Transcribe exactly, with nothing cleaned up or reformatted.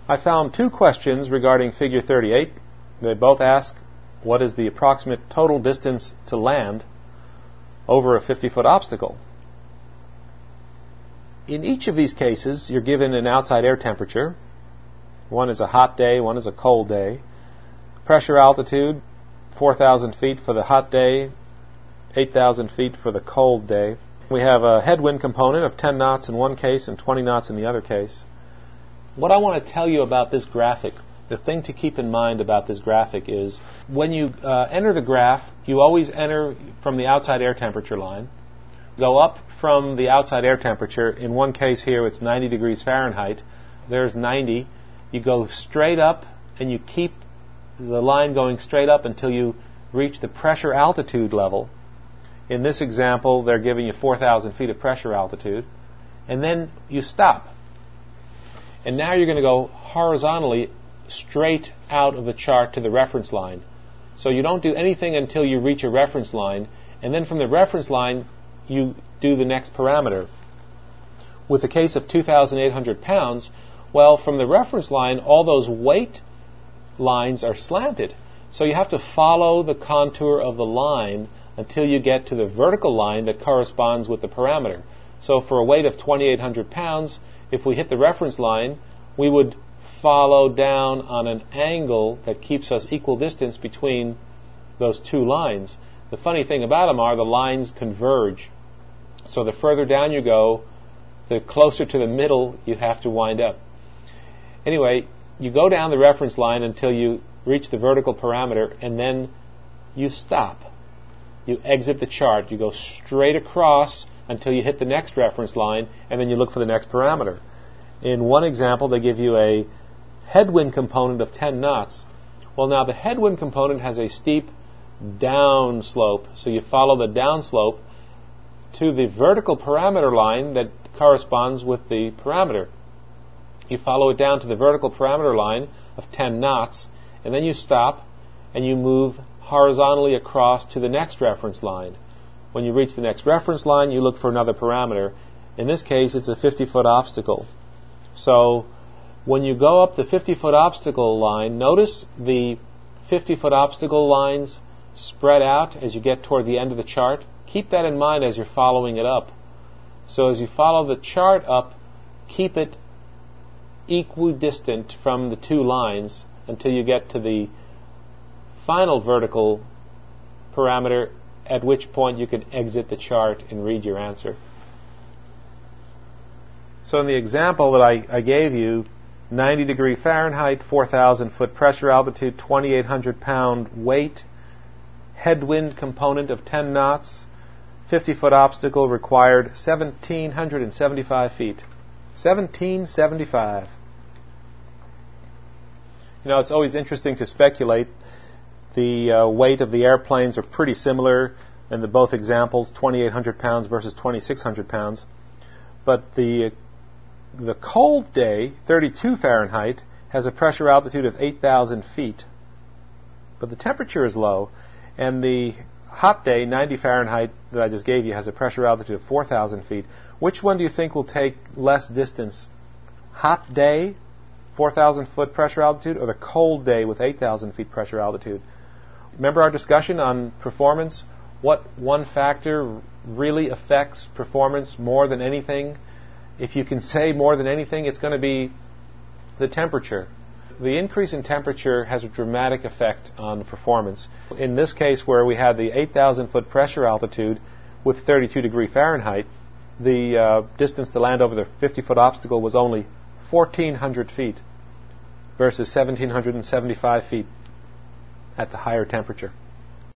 I found two questions regarding figure thirty-eight. They both ask, what is the approximate total distance to land over a fifty-foot obstacle? In each of these cases, you're given an outside air temperature. One is a hot day, one is a cold day. Pressure altitude, four thousand feet for the hot day, eight thousand feet for the cold day. We have a headwind component of ten knots in one case and twenty knots in the other case. What I want to tell you about this graphic, the thing to keep in mind about this graphic is when you uh, enter the graph, you always enter from the outside air temperature line. Go up from the outside air temperature. In one case here, it's ninety degrees Fahrenheit. There's ninety. You go straight up, and you keep the line going straight up until you reach the pressure altitude level. In this example, they're giving you four thousand feet of pressure altitude. And then you stop. And now you're going to go horizontally straight out of the chart to the reference line. So you don't do anything until you reach a reference line, and then from the reference line, you do the next parameter. With the case of two thousand eight hundred pounds, well, from the reference line, all those weight lines are slanted. So you have to follow the contour of the line until you get to the vertical line that corresponds with the parameter. So for a weight of twenty-eight hundred pounds, if we hit the reference line, we would follow down on an angle that keeps us equal distance between those two lines. The funny thing about them are the lines converge. So the further down you go, the closer to the middle you have to wind up. Anyway, you go down the reference line until you reach the vertical parameter, and then you stop. You exit the chart. You go straight across until you hit the next reference line, and then you look for the next parameter. In one example, they give you a headwind component of ten knots. Well, now the headwind component has a steep down slope, so you follow the down slope to the vertical parameter line that corresponds with the parameter. You follow it down to the vertical parameter line of ten knots, and then you stop and you move horizontally across to the next reference line. When you reach the next reference line, you look for another parameter. In this case, it's a fifty-foot obstacle. So when you go up the fifty-foot obstacle line, notice the fifty-foot obstacle lines spread out as you get toward the end of the chart. Keep that in mind as you're following it up. So as you follow the chart up, keep it equidistant from the two lines until you get to the final vertical parameter, at which point you can exit the chart and read your answer. So in the example that I, I gave you, ninety degree Fahrenheit, four thousand foot pressure altitude, twenty-eight hundred pound weight, headwind component of ten knots, fifty-foot obstacle required one thousand seven hundred seventy-five feet. seventeen seventy-five. You know, it's always interesting to speculate. The uh, weight of the airplanes are pretty similar in the both examples, twenty-eight hundred pounds versus twenty-six hundred pounds. But the the cold day, thirty-two Fahrenheit, has a pressure altitude of eight thousand feet. But the temperature is low, and the hot day, ninety Fahrenheit, that I just gave you, has a pressure altitude of four thousand feet. Which one do you think will take less distance? Hot day, four thousand foot pressure altitude, or the cold day with eight thousand feet pressure altitude? Remember our discussion on performance? What one factor really affects performance more than anything? If you can say more than anything, it's going to be the temperature. The increase in temperature has a dramatic effect on performance. In this case, where we had the eight thousand foot pressure altitude with thirty-two degree Fahrenheit, the uh, distance to land over the fifty-foot obstacle was only fourteen hundred feet versus one thousand seven hundred seventy-five feet at the higher temperature.